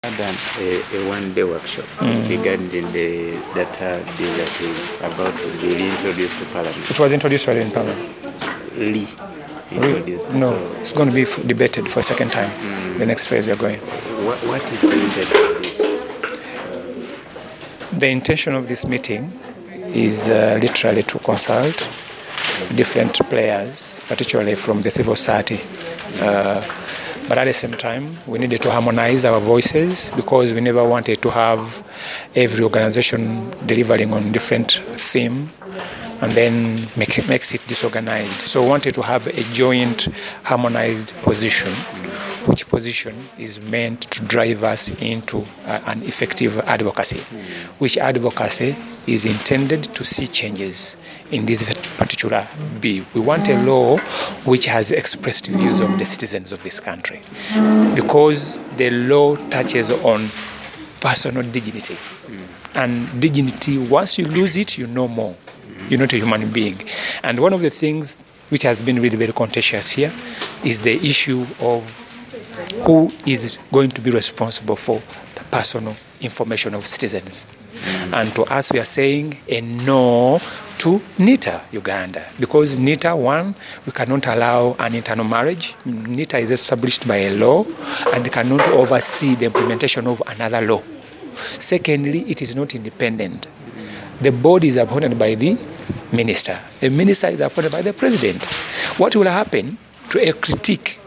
Done a one-day workshop regarding the data bill that is about to be reintroduced to Parliament. It was introduced already in Parliament. Introduced. No, so it's going to be debated for a second time. The next phase we are going. what is the intention of this? The intention of this meeting is literally to consult different players, particularly from the civil society. But at the same time, we needed to harmonize our voices because we never wanted to have every organization delivering on different theme and then makes it disorganized. So we wanted to have a joint, harmonized position, which position is meant to drive us into an effective advocacy, which advocacy is intended to see changes in this particular bill. We want a law which has expressed views of the citizens of this country, because the law touches on personal dignity. And dignity, once you lose it, you know more. You're not a human being. And one of the things which has been really very contentious here is the issue of who is going to be responsible for the personal information of citizens. And to us, we are saying a no to NITA Uganda, because NITA, one, we cannot allow an internal marriage. NITA is established by a law and cannot oversee the implementation of another law. Secondly, it is not independent. The board is appointed by the minister. The minister is appointed by the president. What will happen to a critique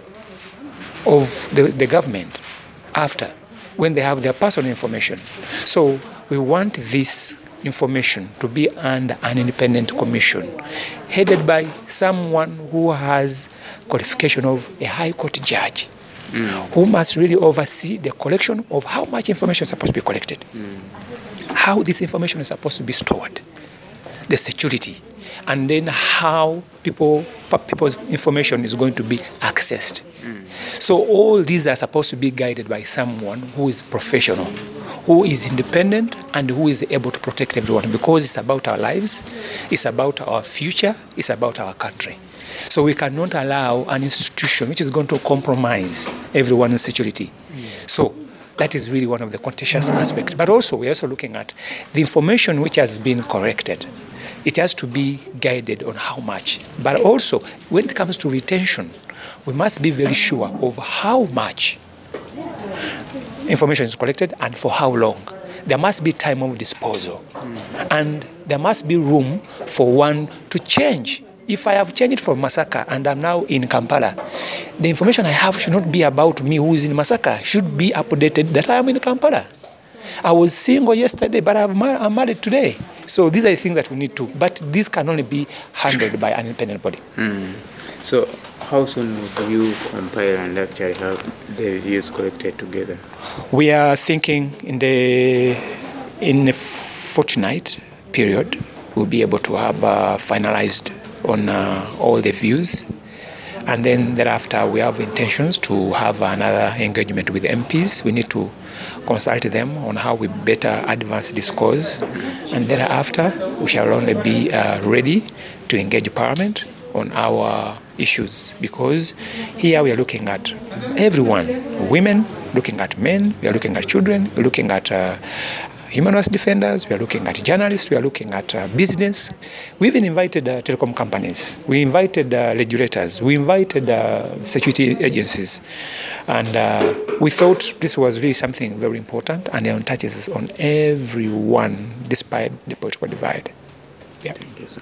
of the government after, when they have their personal information? So we want this information to be under an independent commission headed by someone who has qualification of a high court judge, who must really oversee the collection of how much information is supposed to be collected, how this information is supposed to be stored, the security, and then how people's information is going to be accessed. So all these are supposed to be guided by someone who is professional, who is independent, and who is able to protect everyone, because it's about our lives, it's about our future, it's about our country. So we cannot allow an institution which is going to compromise everyone's security. So that is really one of the contentious aspects. But also, we're also looking at the information which has been corrected. It has to be guided on how much. But also, when it comes to retention, we must be very sure of how much information is collected and for how long. There must be time of disposal. And there must be room for one to change. If I have changed from Masaka and I'm now in Kampala, the information I have should not be about me who is in Masaka, should be updated that I am in Kampala. I was single yesterday, but I'm married today. So these are the things that we need to, but this can only be handled by an independent body. So how soon will you compile and actually have the views collected together? We are thinking in a fortnight period, we'll be able to have finalized on all the views. And then thereafter, we have intentions to have another engagement with MPs. We need to consult them on how we better advance this cause. And thereafter, we shall only be ready to engage Parliament on our issues, because here we are looking at everyone, women, looking at men, we are looking at children, we're looking at human rights defenders, we are looking at journalists, we are looking at business. We even invited telecom companies, we invited regulators, we invited security agencies. And we thought this was really something very important, and it touches on everyone despite the political divide. Yeah. Thank you, sir.